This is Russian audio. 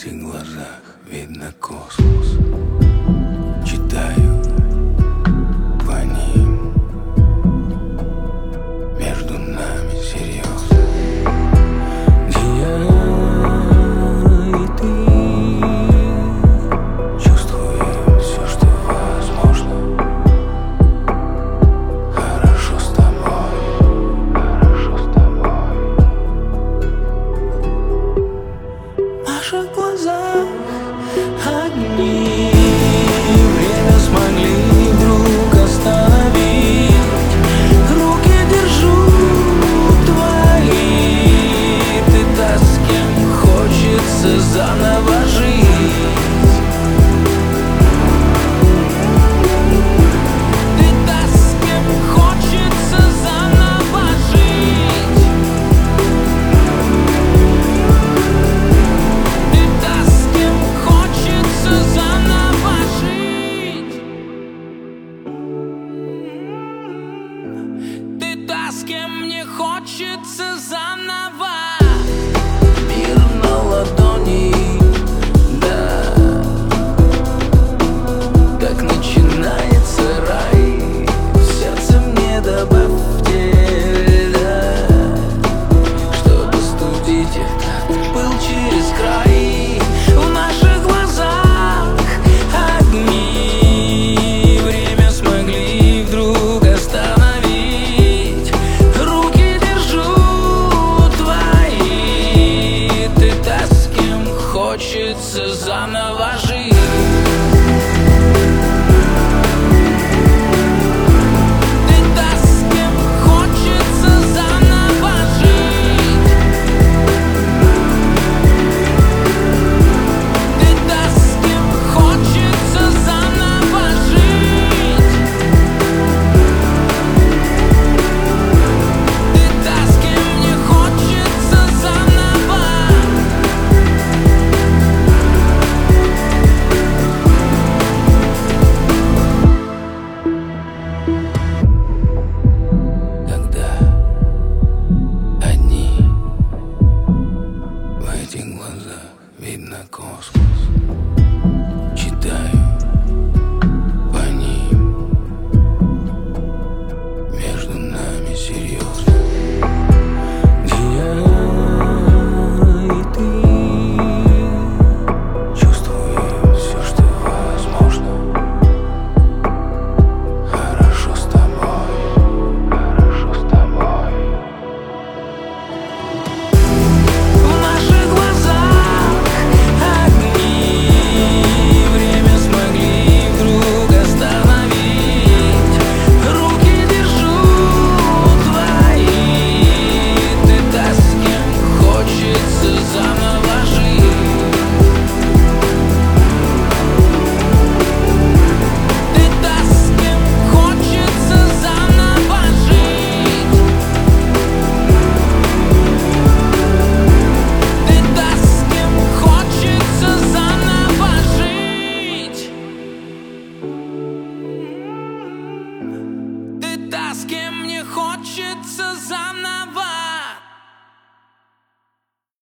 этих глазах видно космос. Читаю по ним, между нами серьезно. Где я и ты чувствуем все, что возможно. Хорошо с тобой, хорошо с тобой. В наших глазах огни, время смогли вдруг остановить. Руки держу твои, ты та, с кем хочется заново жить. Ты та, с кем хочется заново жить. Ты та, с кем хочется заново жить. Ты та, с кем мне хочется заново. Мир на ладони, да. Так начинается рай. В сердце мне добавьте, да, чтобы студить этот пыл через край. В наших глазах огни, время смогли вдруг остановить. Руки держу твои, ты та, с кем хочется заново жить. Ты та, с кем хочется заново жить. Ты та, с кем хочется заново жить. Ты та, с кем мне хочется заново. Когда одни, в этих глазах видно космос. Читаю